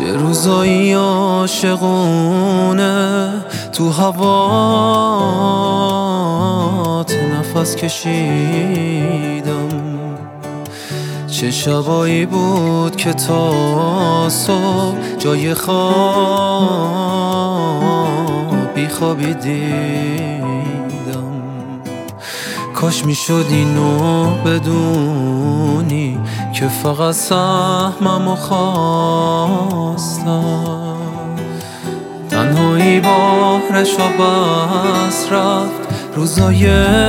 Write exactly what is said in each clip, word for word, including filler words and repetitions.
چه روزایی عاشقونه تو هوات نفس کشیدم، چه شبایی بود که تا صبح جای خواب بی خوابی دیدم. کاش میشد اینو بدونی که فقط سهممو خواستم. تنهایی بارش و بس رفت، روزای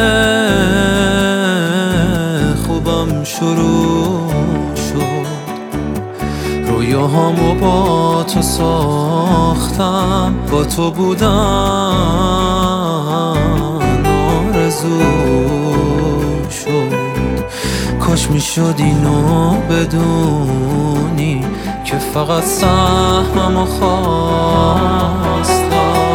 خوبم شروع شد. رویاهامو با تو ساختم، با تو بودن آرزو شد. کاش میشد اینو بدونی که فقط سهممو خواستم.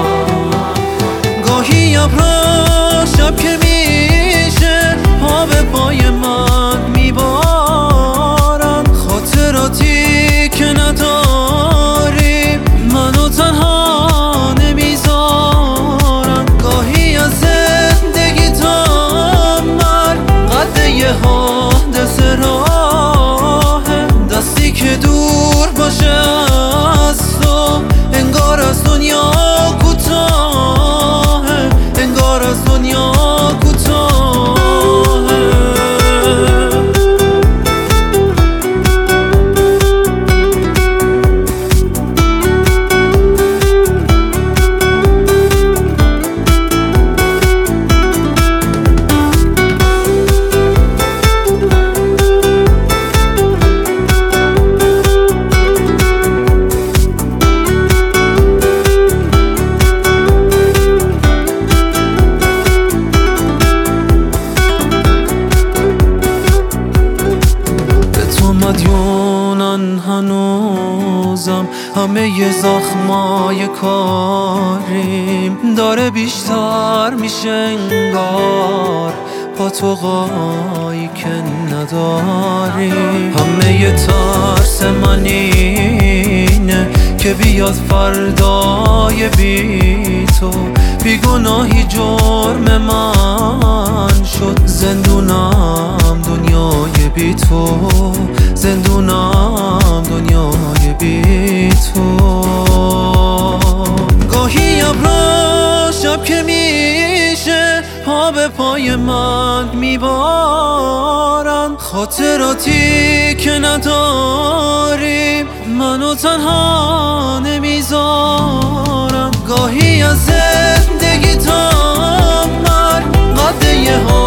گاهی ابرا شب که میشه پا به پای من میبارن، خاطراتی که نداریم منو تنها نمیذارن. گاهی از زندگی تا من قد یه حادثه راهه، دستی که دور باشه از تو انگار از دنیا کوتاهه، انگار از دنیا کوتاهه. مدیونن هنوزم، همه ی زخمای کاریم داره بیشتر میشه انگار با تو قایی که نداریم. همه ی ترس من اینه که بیاد فردای بی تو، بیگناهی جرم من شد. زندونم دنیای بی تو، زندونم دنیای بی تو. گاهی ابرا شب که میشه پا به پای من میبارن، خاطراتی که نداریم منو تنها نمیذارن. گاهی از زندگی تا من قد یه